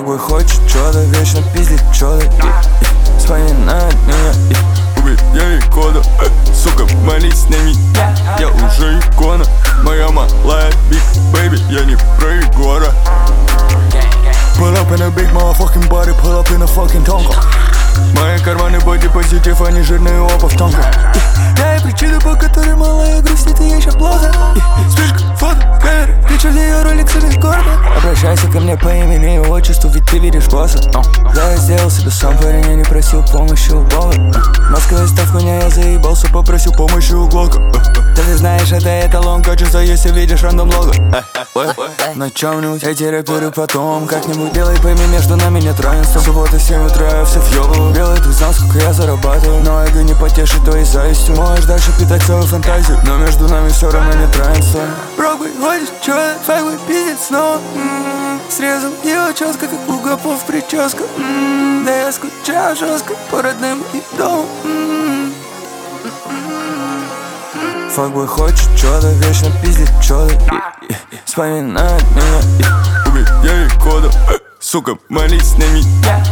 Факбой хочет чё-то, вечно пиздит чё-то, вспоминает меня, убит я ей кода, сука, молись на меня, я уже икона. Моя малая big baby, я не про Егора. Pull up in a big motherfucking body, pull up in a fucking Tonka. Мои карманы боди позитив, они жирные опа в тонко. Я и причина, по которой малая грустит, и ей еще плохо. Вспышка, фото, камера, Ричард ее ролик себе гордо. Обращайся ко мне по имени и отчеству, ведь ты видишь босса. Да, я сделал себе сам парень, я не просил помощи у Бога. Москва есть в меня, я заебался, попросил помощи у Глока. Ты знаешь, это эталон качества, если видишь рандом лого. На чем-нибудь эти рэперы потом как-нибудь делай, пойми, между нами нет равенства. Суббота 7 утра, я все въебываю. Белый, ты знал, сколько я зарабатываю, но эго не потешит твоей завистью. Можешь дальше питать свою фантазию, но между нами все равно нет равенства. Рокбой ходишь, чё, факбой пиздит снова. Срезал его четко, как у гопов прическа. Да я скучаю жестко по родным и дому. Факбой хочет чё-то, вечно пиздит чё-то, вспоминает меня, убит я ей кода, сука, молись на меня,